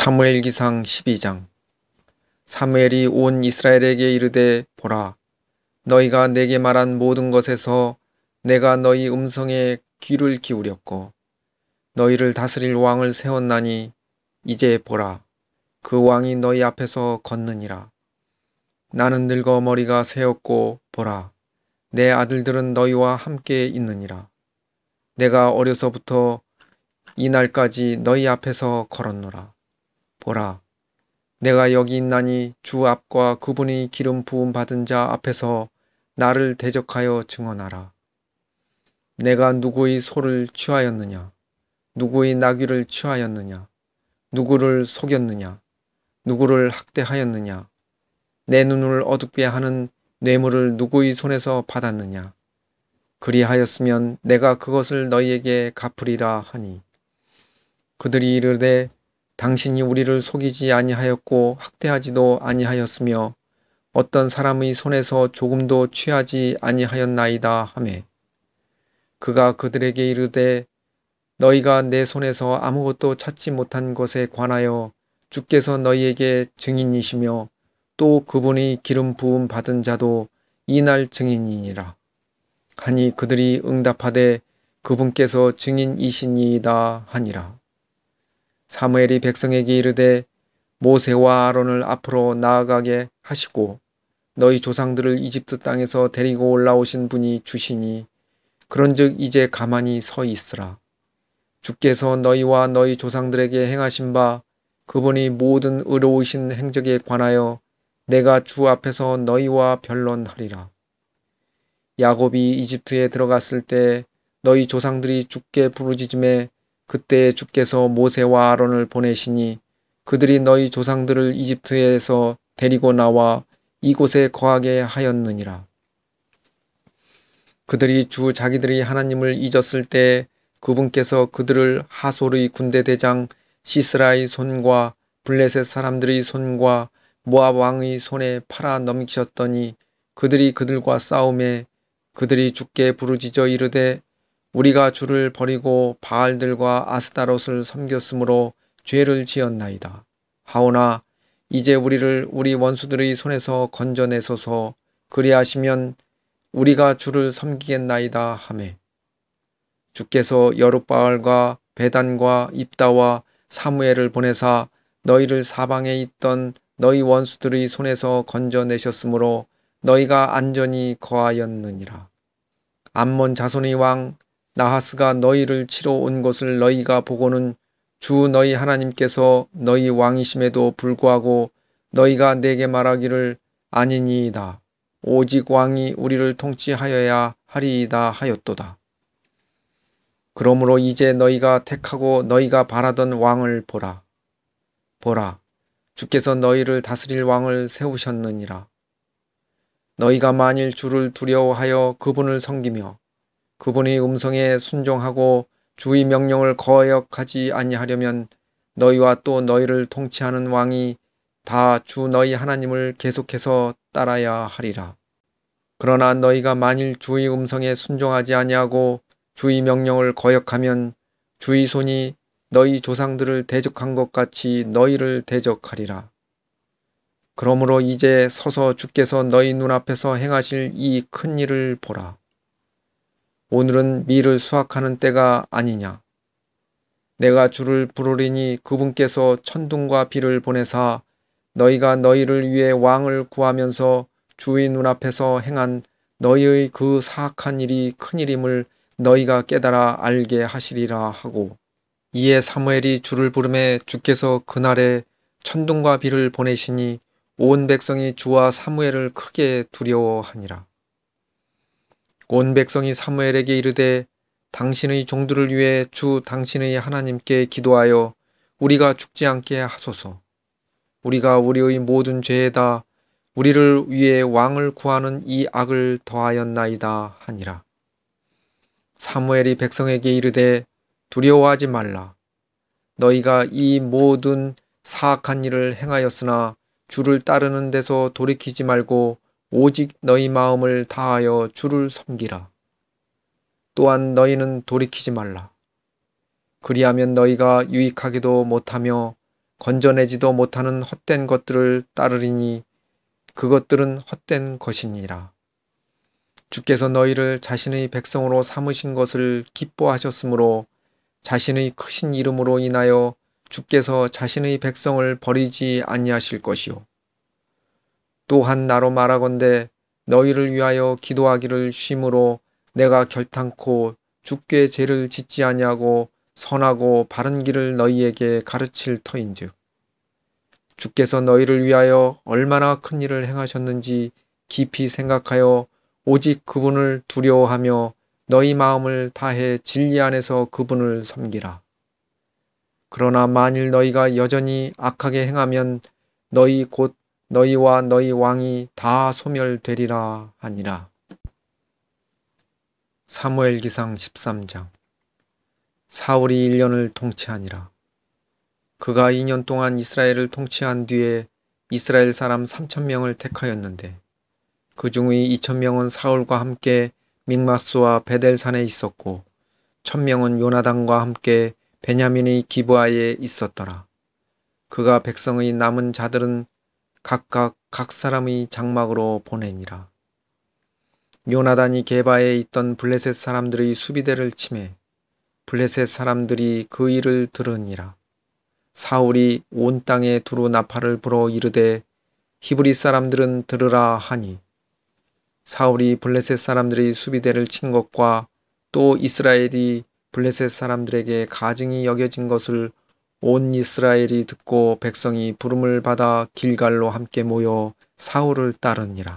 사무엘기상 12장. 사무엘이 온 이스라엘에게 이르되 보라, 너희가 내게 말한 모든 것에서 내가 너희 음성에 귀를 기울였고 너희를 다스릴 왕을 세웠나니 이제 보라, 그 왕이 너희 앞에서 걷느니라. 나는 늙어 머리가 새었고 보라, 내 아들들은 너희와 함께 있느니라. 내가 어려서부터 이날까지 너희 앞에서 걸었노라. 보라, 내가 여기 있나니 주 앞과 그분이 기름 부음 받은 자 앞에서 나를 대적하여 증언하라. 내가 누구의 소를 취하였느냐? 누구의 나귀를 취하였느냐? 누구를 속였느냐? 누구를 학대하였느냐? 내 눈을 어둡게 하는 뇌물을 누구의 손에서 받았느냐? 그리하였으면 내가 그것을 너희에게 갚으리라 하니, 그들이 이르되 당신이 우리를 속이지 아니하였고 학대하지도 아니하였으며 어떤 사람의 손에서 조금도 취하지 아니하였나이다 하매, 그가 그들에게 이르되 너희가 내 손에서 아무것도 찾지 못한 것에 관하여 주께서 너희에게 증인이시며 또 그분이 기름 부음 받은 자도 이날 증인이니라 하니, 그들이 응답하되 그분께서 증인이시니이다 하니라. 사무엘이 백성에게 이르되 모세와 아론을 앞으로 나아가게 하시고 너희 조상들을 이집트 땅에서 데리고 올라오신 분이 주시니 그런즉 이제 가만히 서 있으라. 주께서 너희와 너희 조상들에게 행하신 바 그분이 모든 의로우신 행적에 관하여 내가 주 앞에서 너희와 변론하리라. 야곱이 이집트에 들어갔을 때 너희 조상들이 주께 부르짖음에 그때 주께서 모세와 아론을 보내시니 그들이 너희 조상들을 이집트에서 데리고 나와 이곳에 거하게 하였느니라. 그들이 주 자기들이 하나님을 잊었을 때 그분께서 그들을 하솔의 군대 대장 시스라의 손과 블레셋 사람들의 손과 모압 왕의 손에 팔아 넘기셨더니 그들이 그들과 싸움에 그들이 주께 부르짖어 이르되 우리가 주를 버리고 바알들과 아스타롯을 섬겼으므로 죄를 지었나이다. 하오나 이제 우리를 우리 원수들의 손에서 건져내소서. 그리하시면 우리가 주를 섬기겠나이다 하매, 주께서 여룻바알과 베단과 입다와 사무엘을 보내사 너희를 사방에 있던 너희 원수들의 손에서 건져내셨으므로 너희가 안전히 거하였느니라. 암몬 자손의 왕 나하스가 너희를 치러 온 것을 너희가 보고는 주 너희 하나님께서 너희 왕이심에도 불구하고 너희가 내게 말하기를 아니니이다. 오직 왕이 우리를 통치하여야 하리이다 하였도다. 그러므로 이제 너희가 택하고 너희가 바라던 왕을 보라. 보라, 주께서 너희를 다스릴 왕을 세우셨느니라. 너희가 만일 주를 두려워하여 그분을 섬기며 그분의 음성에 순종하고 주의 명령을 거역하지 아니하려면 너희와 또 너희를 통치하는 왕이 다 주 너희 하나님을 계속해서 따라야 하리라. 그러나 너희가 만일 주의 음성에 순종하지 아니하고 주의 명령을 거역하면 주의 손이 너희 조상들을 대적한 것 같이 너희를 대적하리라. 그러므로 이제 서서 주께서 너희 눈앞에서 행하실 이 큰 일을 보라. 오늘은 밀을 수확하는 때가 아니냐. 내가 주를 부르리니 그분께서 천둥과 비를 보내사 너희가 너희를 위해 왕을 구하면서 주의 눈앞에서 행한 너희의 그 사악한 일이 큰일임을 너희가 깨달아 알게 하시리라 하고, 이에 사무엘이 주를 부르매 주께서 그날에 천둥과 비를 보내시니 온 백성이 주와 사무엘을 크게 두려워하니라. 온 백성이 사무엘에게 이르되 당신의 종들을 위해 주 당신의 하나님께 기도하여 우리가 죽지 않게 하소서. 우리가 우리의 모든 죄에다 우리를 위해 왕을 구하는 이 악을 더하였나이다 하니라. 사무엘이 백성에게 이르되 두려워하지 말라. 너희가 이 모든 사악한 일을 행하였으나 주를 따르는 데서 돌이키지 말고 오직 너희 마음을 다하여 주를 섬기라. 또한 너희는 돌이키지 말라. 그리하면 너희가 유익하기도 못하며 건져내지도 못하는 헛된 것들을 따르리니 그것들은 헛된 것이니라. 주께서 너희를 자신의 백성으로 삼으신 것을 기뻐하셨으므로 자신의 크신 이름으로 인하여 주께서 자신의 백성을 버리지 아니하실 것이요. 또한 나로 말하건대 너희를 위하여 기도하기를 쉼으로 내가 결탄코 주께 죄를 짓지 아니하고 선하고 바른 길을 너희에게 가르칠 터인즉 주께서 너희를 위하여 얼마나 큰 일을 행하셨는지 깊이 생각하여 오직 그분을 두려워하며 너희 마음을 다해 진리 안에서 그분을 섬기라. 그러나 만일 너희가 여전히 악하게 행하면 너희 곧 너희와 너희 왕이 다 소멸되리라 하니라. 사무엘기상 13장. 사울이 1년을 통치하니라. 그가 2년 동안 이스라엘을 통치한 뒤에 이스라엘 사람 3,000명을 택하였는데 그 중의 2,000명은 사울과 함께 믹마스와 베델산에 있었고 1,000명은 요나단과 함께 베냐민의 기브아에 있었더라. 그가 백성의 남은 자들은 각각 각 사람의 장막으로 보내니라. 요나단이 게바에 있던 블레셋 사람들의 수비대를 치매 블레셋 사람들이 그 일을 들으니라. 사울이 온 땅에 두루 나팔을 불어 이르되 히브리 사람들은 들으라 하니 사울이 블레셋 사람들의 수비대를 친 것과 또 이스라엘이 블레셋 사람들에게 가증이 여겨진 것을 온 이스라엘이 듣고 백성이 부름을 받아 길갈로 함께 모여 사울을 따르니라.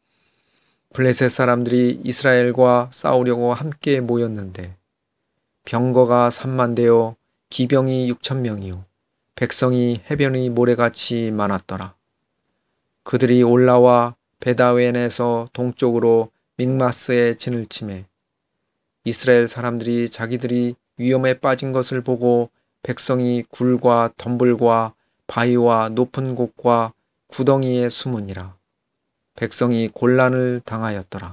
블레셋 사람들이 이스라엘과 싸우려고 함께 모였는데 병거가 3만 대요 기병이 6,000명이요 백성이 해변의 모래같이 많았더라. 그들이 올라와 베다웬에서 동쪽으로 믹마스에 진을 치매 이스라엘 사람들이 자기들이 위험에 빠진 것을 보고 백성이 굴과 덤불과 바위와 높은 곳과 구덩이에 숨으니라. 백성이 곤란을 당하였더라.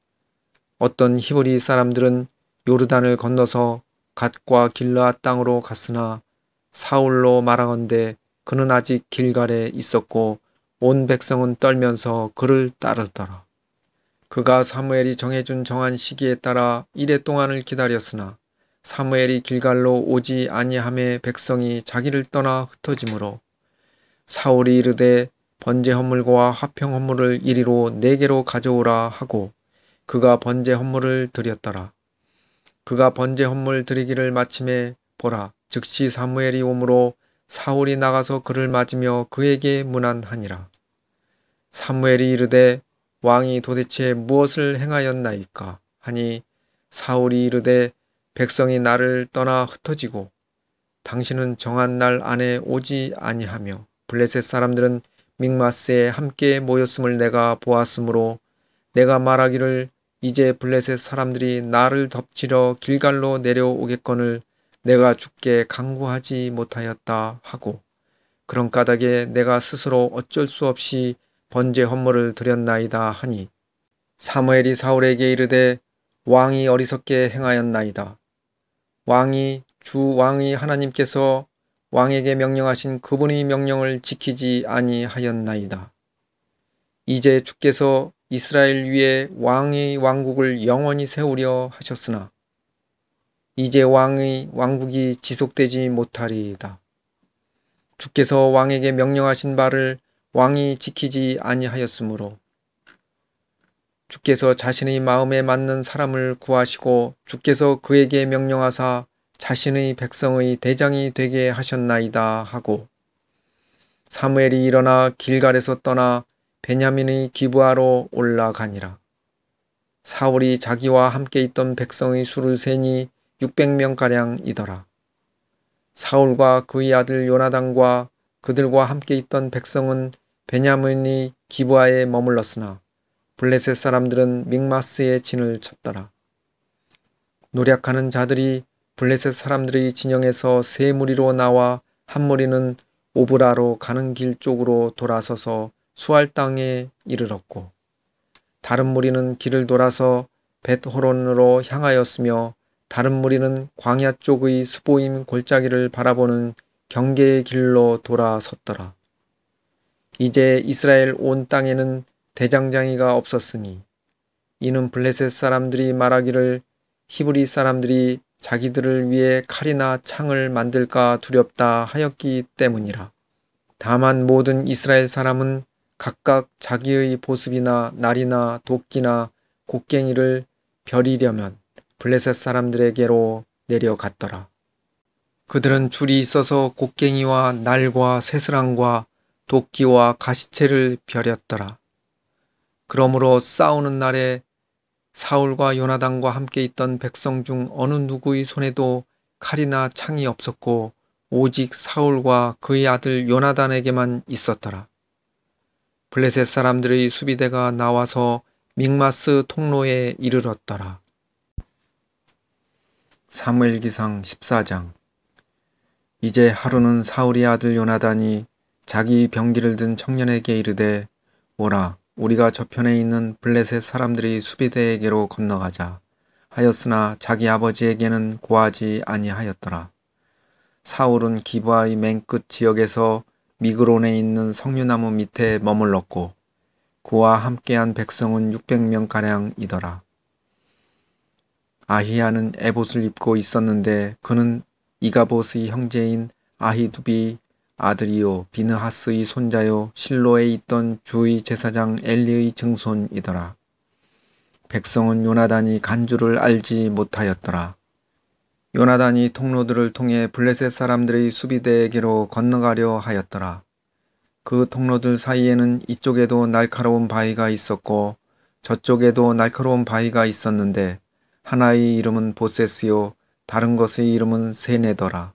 어떤 히브리 사람들은 요르단을 건너서 갓과 길르앗 땅으로 갔으나 사울로 말하건대 그는 아직 길갈에 있었고 온 백성은 떨면서 그를 따르더라. 그가 사무엘이 정해준 정한 시기에 따라 이레 동안을 기다렸으나 사무엘이 길갈로 오지 아니하매 백성이 자기를 떠나 흩어지므로 사울이 이르되 번제 헌물과 화평 헌물을 이리로 4개로 가져오라 하고 그가 번제 헌물을 드렸더라. 그가 번제 헌물 드리기를 마침에 보라 즉시 사무엘이 오므로 사울이 나가서 그를 맞으며 그에게 문안하니라. 사무엘이 이르되 왕이 도대체 무엇을 행하였나이까 하니 사울이 이르되 백성이 나를 떠나 흩어지고 당신은 정한 날 안에 오지 아니하며 블레셋 사람들은 믹마스에 함께 모였음을 내가 보았으므로 내가 말하기를 이제 블레셋 사람들이 나를 덮치러 길갈로 내려오겠거늘 내가 주께 간구하지 못하였다 하고 그런 까닭에 내가 스스로 어쩔 수 없이 번제 헌물을 드렸나이다 하니 사무엘이 사울에게 이르되 왕이 어리석게 행하였나이다. 왕이 주 왕의 하나님께서 왕에게 명령하신 그분의 명령을 지키지 아니하였나이다. 이제 주께서 이스라엘 위에 왕의 왕국을 영원히 세우려 하셨으나 이제 왕의 왕국이 지속되지 못하리이다. 주께서 왕에게 명령하신 바를 왕이 지키지 아니하였으므로 주께서 자신의 마음에 맞는 사람을 구하시고 주께서 그에게 명령하사 자신의 백성의 대장이 되게 하셨나이다 하고 사무엘이 일어나 길갈에서 떠나 베냐민의 기브아로 올라가니라. 사울이 자기와 함께 있던 백성의 수를 세니 600명가량이더라. 사울과 그의 아들 요나단과 그들과 함께 있던 백성은 베냐민의 기브아에 머물렀으나 블레셋 사람들은 믹마스에 진을 쳤더라. 노략하는 자들이 블레셋 사람들의 진영에서 3무리로 나와 한 무리는 오브라로 가는 길 쪽으로 돌아서서 수알 땅에 이르렀고 다른 무리는 길을 돌아서 벳호론으로 향하였으며 다른 무리는 광야 쪽의 스보임 골짜기를 바라보는 경계의 길로 돌아섰더라. 이제 이스라엘 온 땅에는 대장장이가 없었으니 이는 블레셋 사람들이 말하기를 히브리 사람들이 자기들을 위해 칼이나 창을 만들까 두렵다 하였기 때문이라. 다만 모든 이스라엘 사람은 각각 자기의 보습이나 날이나 도끼나 곡괭이를 벼리려면 블레셋 사람들에게로 내려갔더라. 그들은 줄이 있어서 곡괭이와 날과 쇠스랑과 도끼와 가시채를 벼렸더라. 그러므로 싸우는 날에 사울과 요나단과 함께 있던 백성 중 어느 누구의 손에도 칼이나 창이 없었고 오직 사울과 그의 아들 요나단에게만 있었더라. 블레셋 사람들의 수비대가 나와서 믹마스 통로에 이르렀더라. 사무엘기상 14장. 이제 하루는 사울의 아들 요나단이 자기 병기를 든 청년에게 이르되 오라 우리가 저편에 있는 블레셋 사람들의 수비대에게로 건너가자 하였으나 자기 아버지에게는 고하지 아니하였더라. 사울은 기브아의 맨 끝 지역에서 미그론에 있는 석류나무 밑에 머물렀고 그와 함께한 백성은 600명가량이더라. 아히야는 에봇을 입고 있었는데 그는 이가봇의 형제인 아히두비 아들이요 비느하스의 손자요 실로에 있던 주의 제사장 엘리의 증손이더라. 백성은 요나단이 간 줄을 알지 못하였더라. 요나단이 통로들을 통해 블레셋 사람들의 수비대에게로 건너가려 하였더라. 그 통로들 사이에는 이쪽에도 날카로운 바위가 있었고 저쪽에도 날카로운 바위가 있었는데 하나의 이름은 보세스요 다른 것의 이름은 세네더라.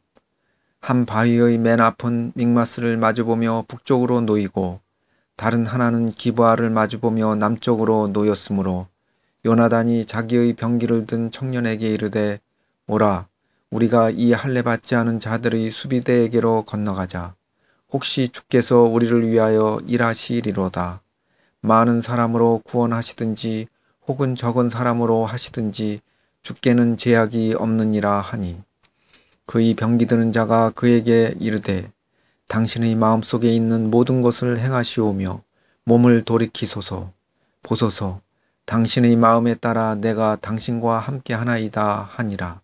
한 바위의 맨 앞은 믹마스를 마주보며 북쪽으로 놓이고 다른 하나는 기브아를 마주보며 남쪽으로 놓였으므로 요나단이 자기의 병기를 든 청년에게 이르되 오라 우리가 이 할례 받지 않은 자들의 수비대에게로 건너가자. 혹시 주께서 우리를 위하여 일하시리로다. 많은 사람으로 구원하시든지 혹은 적은 사람으로 하시든지 주께는 제약이 없느니라 하니 그의 병기 드는 자가 그에게 이르되 당신의 마음속에 있는 모든 것을 행하시오며 몸을 돌이키소서. 보소서 당신의 마음에 따라 내가 당신과 함께 하나이다 하니라.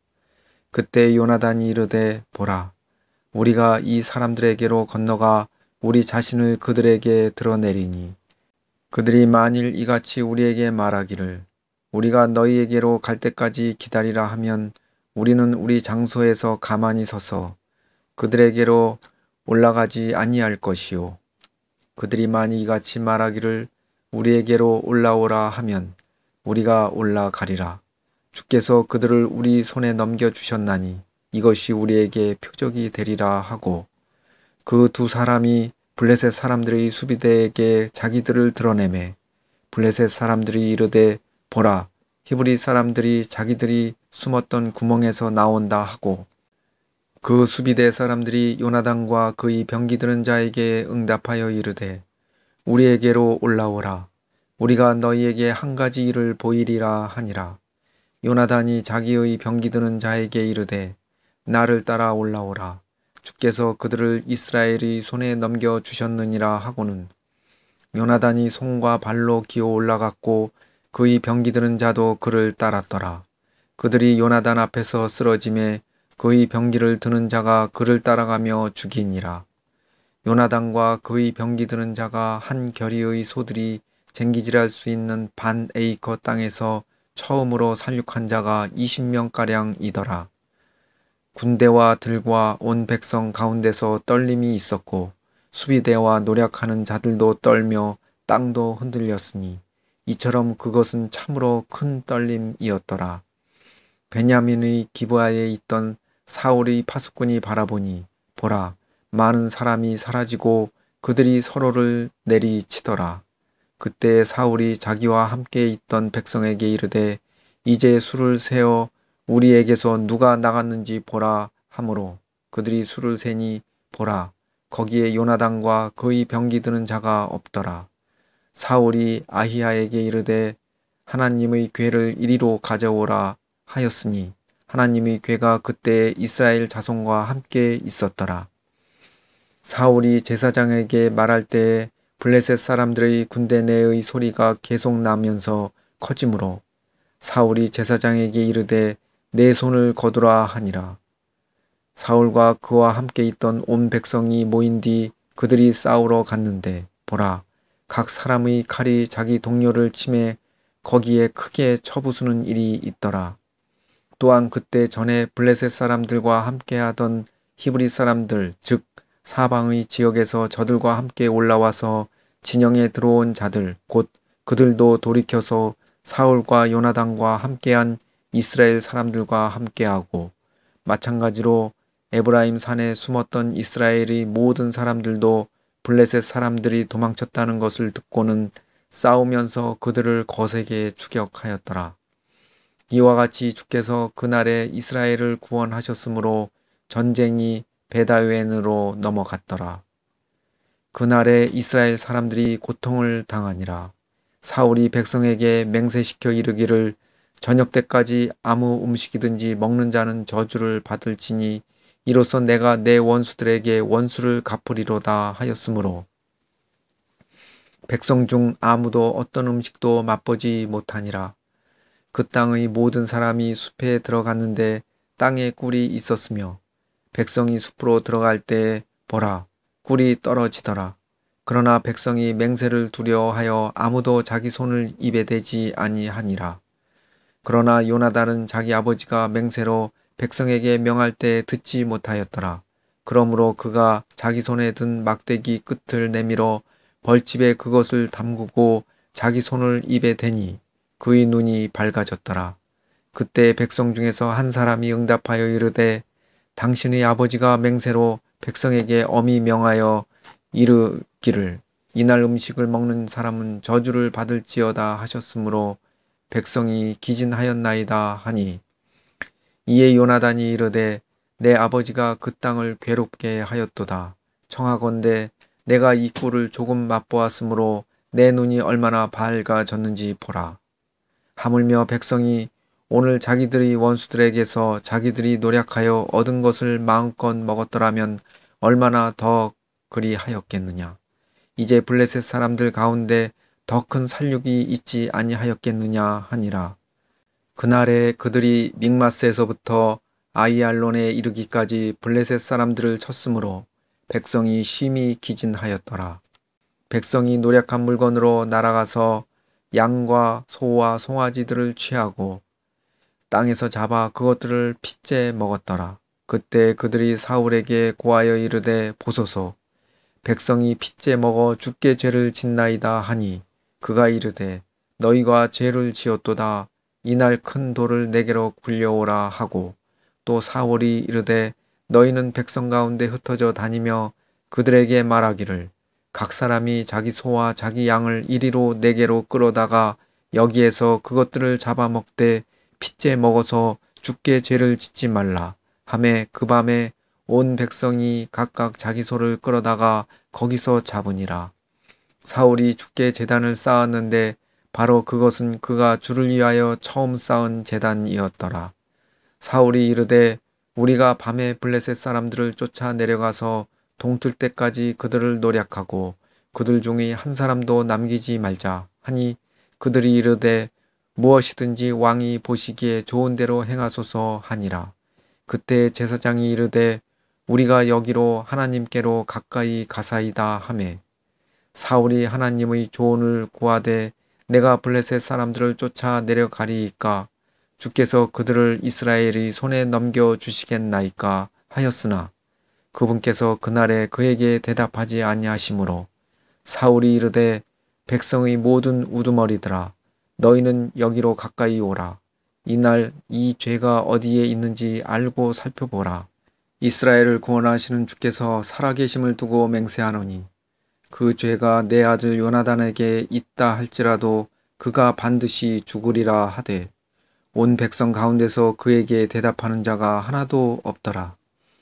그때 요나단이 이르되 보라 우리가 이 사람들에게로 건너가 우리 자신을 그들에게 드러내리니 그들이 만일 이같이 우리에게 말하기를 우리가 너희에게로 갈 때까지 기다리라 하면 우리는 우리 장소에서 가만히 서서 그들에게로 올라가지 아니할 것이요. 그들이 만일 이같이 말하기를 우리에게로 올라오라 하면 우리가 올라가리라. 주께서 그들을 우리 손에 넘겨주셨나니 이것이 우리에게 표적이 되리라 하고 그 두 사람이 블레셋 사람들의 수비대에게 자기들을 드러내매 블레셋 사람들이 이르되 보라 히브리 사람들이 자기들이 숨었던 구멍에서 나온다 하고 그 수비대 사람들이 요나단과 그의 병기 드는 자에게 응답하여 이르되 우리에게로 올라오라 우리가 너희에게 한 가지 일을 보이리라 하니라. 요나단이 자기의 병기 드는 자에게 이르되 나를 따라 올라오라 주께서 그들을 이스라엘의 손에 넘겨주셨느니라 하고는 요나단이 손과 발로 기어 올라갔고 그의 병기 드는 자도 그를 따랐더라. 그들이 요나단 앞에서 쓰러짐에 그의 병기를 드는 자가 그를 따라가며 죽이니라. 요나단과 그의 병기 드는 자가 한 겨리의 소들이 쟁기질할 수 있는 반 에이커 땅에서 처음으로 살육한 자가 20명가량이더라. 군대와 들과 온 백성 가운데서 떨림이 있었고 수비대와 노력하는 자들도 떨며 땅도 흔들렸으니 이처럼 그것은 참으로 큰 떨림이었더라. 베냐민의 기브아에 있던 사울의 파수꾼이 바라보니 보라 많은 사람이 사라지고 그들이 서로를 내리치더라. 그때 사울이 자기와 함께 있던 백성에게 이르되 이제 수를 세어 우리에게서 누가 나갔는지 보라 하므로 그들이 수를 세니 보라 거기에 요나단과 그의 병기 드는 자가 없더라. 사울이 아히야에게 이르되 하나님의 궤를 이리로 가져오라 하였으니 하나님의 궤가 그때 이스라엘 자손과 함께 있었더라. 사울이 제사장에게 말할 때에 블레셋 사람들의 군대 내의 소리가 계속 나면서 커지므로 사울이 제사장에게 이르되 내 손을 거두라 하니라. 사울과 그와 함께 있던 온 백성이 모인 뒤 그들이 싸우러 갔는데 보라, 각 사람의 칼이 자기 동료를 치매 거기에 크게 쳐부수는 일이 있더라. 또한 그때 전에 블레셋 사람들과 함께하던 히브리 사람들 즉 사방의 지역에서 저들과 함께 올라와서 진영에 들어온 자들 곧 그들도 돌이켜서 사울과 요나단과 함께한 이스라엘 사람들과 함께하고 마찬가지로 에브라임 산에 숨었던 이스라엘의 모든 사람들도 블레셋 사람들이 도망쳤다는 것을 듣고는 싸우면서 그들을 거세게 추격하였더라. 이와 같이 주께서 그날에 이스라엘을 구원하셨으므로 전쟁이 베다웬으로 넘어갔더라. 그날에 이스라엘 사람들이 고통을 당하니라. 사울이 백성에게 맹세시켜 이르기를 저녁 때까지 아무 음식이든지 먹는 자는 저주를 받을지니 이로써 내가 내 원수들에게 원수를 갚으리로다 하였으므로 백성 중 아무도 어떤 음식도 맛보지 못하니라. 그 땅의 모든 사람이 숲에 들어갔는데 땅에 꿀이 있었으며 백성이 숲으로 들어갈 때에 보라, 꿀이 떨어지더라. 그러나 백성이 맹세를 두려워하여 아무도 자기 손을 입에 대지 아니하니라. 그러나 요나단은 자기 아버지가 맹세로 백성에게 명할 때 듣지 못하였더라. 그러므로 그가 자기 손에 든 막대기 끝을 내밀어 벌집에 그것을 담그고 자기 손을 입에 대니 그의 눈이 밝아졌더라. 그때 백성 중에서 한 사람이 응답하여 이르되 당신의 아버지가 맹세로 백성에게 엄히 명하여 이르기를 이날 음식을 먹는 사람은 저주를 받을지어다 하셨으므로 백성이 기진하였나이다 하니 이에 요나단이 이르되 내 아버지가 그 땅을 괴롭게 하였도다. 청하건대 내가 이 꿀을 조금 맛보았으므로 내 눈이 얼마나 밝아졌는지 보라. 하물며 백성이 오늘 자기들의 원수들에게서 자기들이 노력하여 얻은 것을 마음껏 먹었더라면 얼마나 더 그리하였겠느냐. 이제 블레셋 사람들 가운데 더 큰 살육이 있지 아니하였겠느냐 하니라. 그날에 그들이 믹마스에서부터 아이알론에 이르기까지 블레셋 사람들을 쳤으므로 백성이 심히 기진하였더라. 백성이 노력한 물건으로 날아가서 양과 소와 송아지들을 취하고 땅에서 잡아 그것들을 핏째 먹었더라. 그때 그들이 사울에게 고하여 이르되 보소서 백성이 핏째 먹어 주께 죄를 짓나이다 하니 그가 이르되 너희가 죄를 지었도다. 이날 큰 돌을 내게로 굴려오라 하고 또 사울이 이르되 너희는 백성 가운데 흩어져 다니며 그들에게 말하기를 각 사람이 자기 소와 자기 양을 이리로 내게로 끌어다가 여기에서 그것들을 잡아먹되 핏째 먹어서 주께 죄를 짓지 말라 하매 그 밤에 온 백성이 각각 자기 소를 끌어다가 거기서 잡으니라. 사울이 주께 제단을 쌓았는데 바로 그것은 그가 주를 위하여 처음 쌓은 제단이었더라. 사울이 이르되 우리가 밤에 블레셋 사람들을 쫓아 내려가서 동틀 때까지 그들을 노략하고 그들 중에 한 사람도 남기지 말자 하니 그들이 이르되 무엇이든지 왕이 보시기에 좋은 대로 행하소서 하니라. 그때 제사장이 이르되 우리가 여기로 하나님께로 가까이 가사이다 하매 사울이 하나님의 조언을 구하되 내가 블레셋 사람들을 쫓아 내려가리이까 주께서 그들을 이스라엘의 손에 넘겨주시겠나이까 하였으나 그분께서 그날에 그에게 대답하지 아니하시므로 사울이 이르되 백성의 모든 우두머리들아 너희는 여기로 가까이 오라. 이날 이 죄가 어디에 있는지 알고 살펴보라. 이스라엘을 구원하시는 주께서 살아계심을 두고 맹세하노니 그 죄가 내 아들 요나단에게 있다 할지라도 그가 반드시 죽으리라 하되 온 백성 가운데서 그에게 대답하는 자가 하나도 없더라.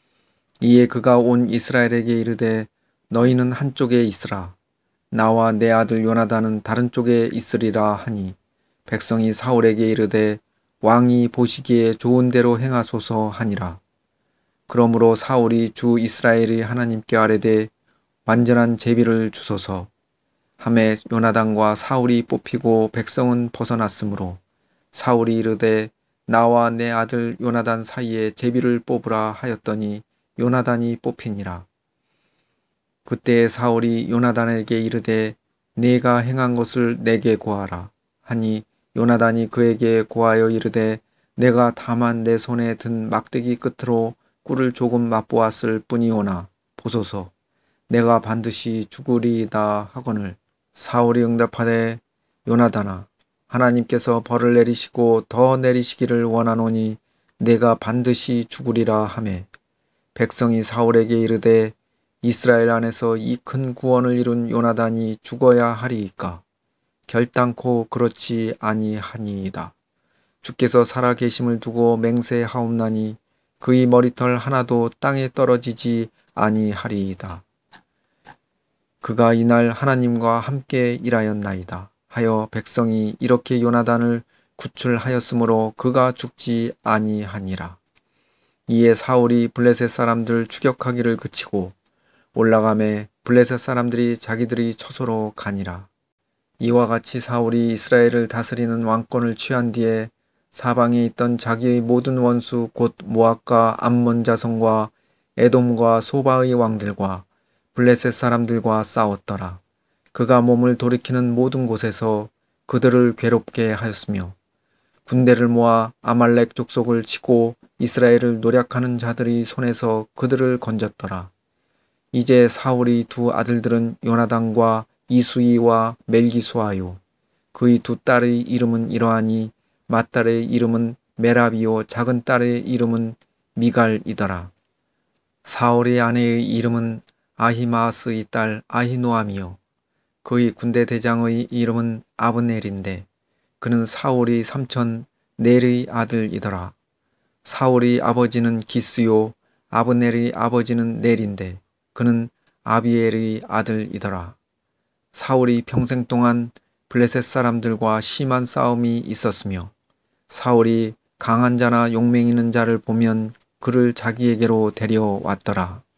이에 그가 온 이스라엘에게 이르되 너희는 한쪽에 있으라. 나와 내 아들 요나단은 다른 쪽에 있으리라 하니 백성이 사울에게 이르되 왕이 보시기에 좋은 대로 행하소서 하니라. 그러므로 사울이 주 이스라엘의 하나님께 아뢰되 완전한 제비를 주소서 하매 요나단과 사울이 뽑히고 백성은 벗어났으므로 사울이 이르되 나와 내 아들 요나단 사이에 제비를 뽑으라 하였더니 요나단이 뽑히니라. 그때 사울이 요나단에게 이르되 네가 행한 것을 내게 고하라 하니 요나단이 그에게 고하여 이르되 내가 다만 내 손에 든 막대기 끝으로 꿀을 조금 맛보았을 뿐이오나 보소서 내가 반드시 죽으리이다 하거늘 사울이 응답하되 요나단아 하나님께서 벌을 내리시고 더 내리시기를 원하노니 내가 반드시 죽으리라 하매 백성이 사울에게 이르되 이스라엘 안에서 이 큰 구원을 이룬 요나단이 죽어야 하리이까 결단코 그렇지 아니하니이다. 주께서 살아 계심을 두고 맹세하옵나니 그의 머리털 하나도 땅에 떨어지지 아니하리이다. 그가 이날 하나님과 함께 일하였나이다 하여 백성이 이렇게 요나단을 구출하였으므로 그가 죽지 아니하니라. 이에 사울이 블레셋 사람들 추격하기를 그치고 올라가매 블레셋 사람들이 자기들이 처소로 가니라. 이와 같이 사울이 이스라엘을 다스리는 왕권을 취한 뒤에 사방에 있던 자기의 모든 원수 곧 모압과 암몬 자손과 에돔과 소바의 왕들과 블레셋 사람들과 싸웠더라. 그가 몸을 돌이키는 모든 곳에서 그들을 괴롭게 하였으며 군대를 모아 아말렉 족속을 치고 이스라엘을 노략하는 자들의 손에서 그들을 건졌더라. 이제 사울의 두 아들들은 요나단과 이수이와 멜기수아요. 그의 두 딸의 이름은 이러하니 맏딸의 이름은 메라비요 작은 딸의 이름은 미갈이더라. 사울의 아내의 이름은 아히마아스의 딸 아히노아미요. 그의 군대 대장의 이름은 아브넬인데 그는 사울의 삼촌 넬의 아들이더라. 사울의 아버지는 기스요 아브넬의 아버지는 넬인데 그는 아비엘의 아들이더라. 사울이 평생 동안 블레셋 사람들과 심한 싸움이 있었으며 사울이 강한 자나 용맹 있는 자를 보면 그를 자기에게로 데려왔더라.